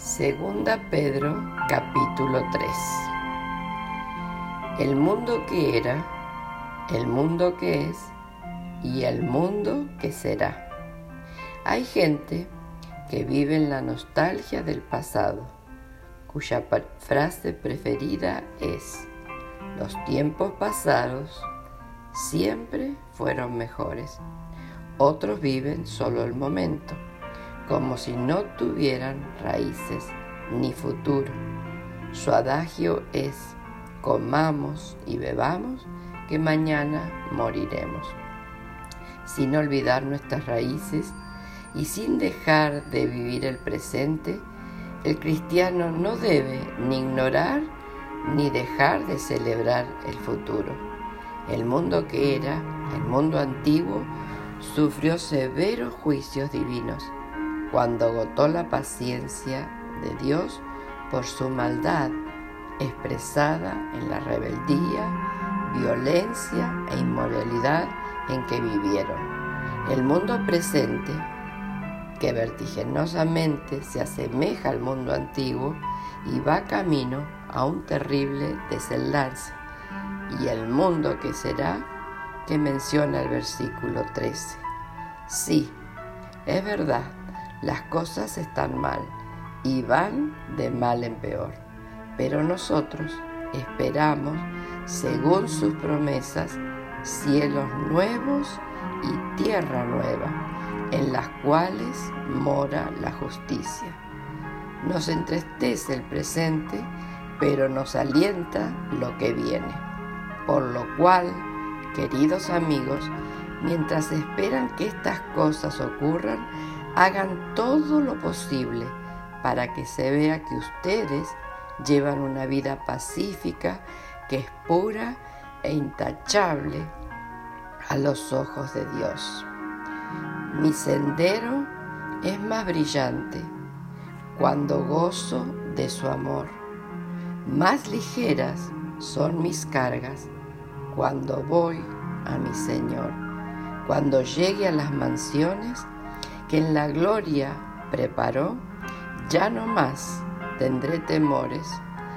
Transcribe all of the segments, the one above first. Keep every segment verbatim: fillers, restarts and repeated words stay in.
Segunda Pedro, capítulo tres. El mundo que era, el mundo que es y el mundo que será. Hay gente que vive en la nostalgia del pasado, cuya frase preferida es: los tiempos pasados siempre fueron mejores. Otros viven solo el momento, como si no tuvieran raíces ni futuro. Su adagio es: comamos y bebamos, que mañana moriremos. Sin olvidar nuestras raíces y sin dejar de vivir el presente, el cristiano no debe ni ignorar ni dejar de celebrar el futuro. El mundo que era, el mundo antiguo, sufrió severos juicios divinos cuando agotó la paciencia de Dios por su maldad expresada en la rebeldía, violencia e inmoralidad en que vivieron. El mundo presente, que vertiginosamente se asemeja al mundo antiguo y va camino a un terrible desenlace, y el mundo que será, que menciona el versículo trece. Sí, es verdad, las cosas están mal y van de mal en peor, pero nosotros esperamos, según sus promesas, cielos nuevos y tierra nueva, en las cuales mora la justicia. Nos entristece el presente, pero nos alienta lo que viene. Por lo cual, queridos amigos, mientras esperan que estas cosas ocurran, hagan todo lo posible para que se vea que ustedes llevan una vida pacífica que es pura e intachable a los ojos de Dios. Mi sendero es más brillante cuando gozo de su amor. Más ligeras son mis cargas cuando voy a mi Señor. Cuando llegue a las mansiones que en la gloria preparó, ya no más tendré temores,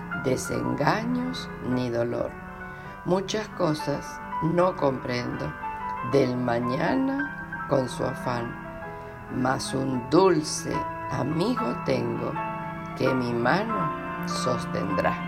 desengaños ni dolor. Muchas cosas no comprendo del mañana con su afán, mas un dulce amigo tengo que mi mano sostendrá.